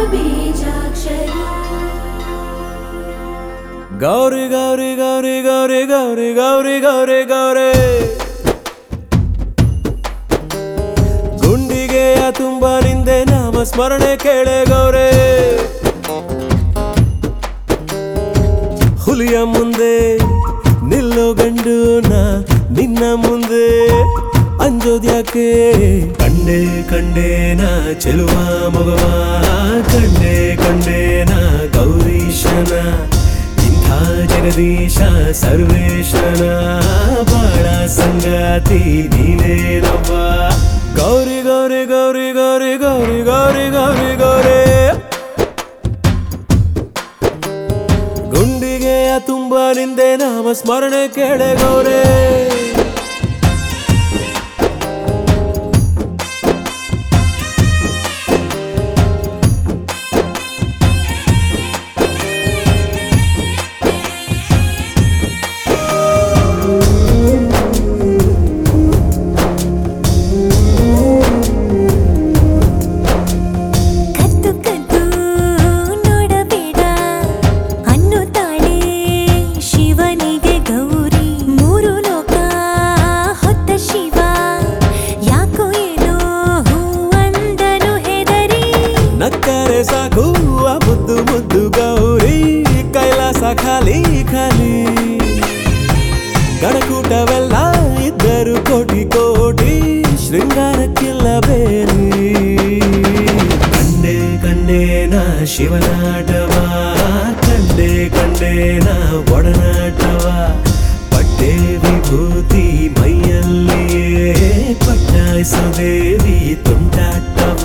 बीजाक्षरी गौरी गौरी गौरी गौरी गौरी गौरी गौरी गौरी ಗುಂಡಿಗೆಯ ತುಂಬ ನಿಂದೆ ನಾಮ ಸ್ಮರಣೆ ಕೇಳೆ ಗೌರೆ ಹುಲಿಯ ಮುಂದೆ ನಿಲ್ಲೋ ಗಂಡು ನಾ ನಿನ್ನ ಮುಂದೆ ಅಂಜೋದ್ಯಾಕೆ ಕಂಡೆ ಕಂಡೇನ ಚೆಲುವ ಮಗವ ಕಂಡೆ ಕಂಡೇನ ಗೌರೀಶನ ಇಂಥ ಜಗದೀಶ ಸರ್ವೇಶನ ಬಾಳ ಸಂಗಾತಿ ನೀನೇನವ್ವ ಗೌರಿ ಗೌರಿ ಗೌರಿ ಗೌರಿ ಗೌರಿ ಗೌರಿ ಗೌರಿ ಗೌರಿ ಗುಂಡಿಗೆಯ ತುಂಬ ನಿಂದೆ ನಾಮ ಸ್ಮರಣೆ ಕೇಳೆ ಗೌರೇ ನಕ್ಕರೆ ಸಾಕು ಆ ಮುದ್ದು ಮುದ್ದು ಗೌರಿ ಕೈಲಾಸ ಖಾಲಿ ಖಾಲಿ ಗಣಕೂಟವೆಲ್ಲ ಇದ್ದರು ಕೋಟಿ ಕೋಟಿ ಶೃಂಗಾರಕ್ಕಿಲ್ಲ ಬೇಲಿ ಕಂಡೆ ಕಂಡೇನ ಶಿವನಾಟವ ಕಂಡೆ ಕಂಡೇನ ಒಡನಾಟವ ಪಟ್ಟೆ ವಿಭೂತಿ ಮೈಯಲ್ಲಿಯೇ ಪಟ್ಟಾಯಿಸೋ ದೇವಿ ತುಂಟಾಟವ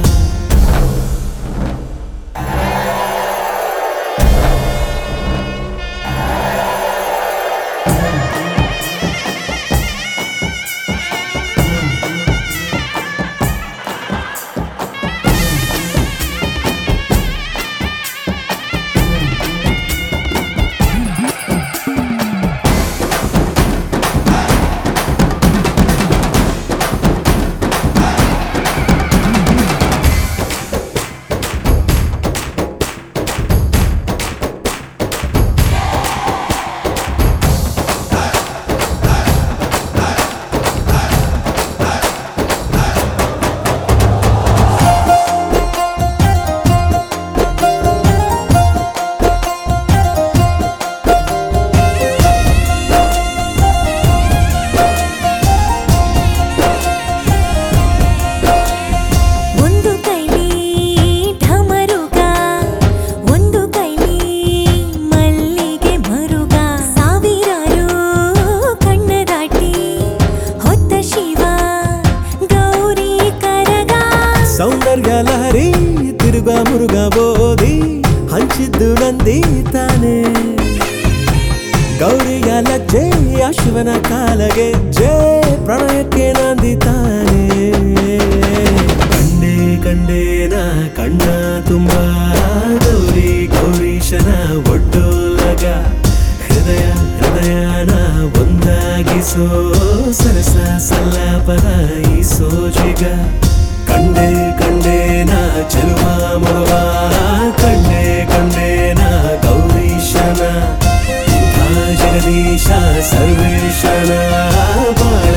ಸೌಂದರ್ಯ ಲಹರಿ ತಿರುಗ ಮುರುಗ ಬೋಧಿ ಹಂಚಿದ್ದು ನಂದಿ ತಾನೆ ಗೌರಿಯ ಲಜ್ಜೆ ಆ ಶಿವನ ಕಾಲಗೆ ಜೇ ಪ್ರಣಯಕ್ಕೆ ನಂದಿ ತಾನೆ ಕಂಡೆ ಕಂಡೇನ ಕಣ್ಣ ತುಂಬ ಗೌರಿ ಗೌರೀಶನ ಒಡ್ಡೋಲಗ ಹೃದಯ ಹೃದಯನ ಒಂದಾಗಿಸೋ ಸರಸ ಸಲ್ಲಾಪದ ಈ ಸೋಜಿಗ ಕಂಡೆ ಕಂಡೇನ ಚೆಲುವ ಮಗವ ಕಂಡೆ ಕಂಡೇನ ಗೌರೀಶನ ಜಗದೀಶ ಸರ್ವೇಶನ ಬಾಳ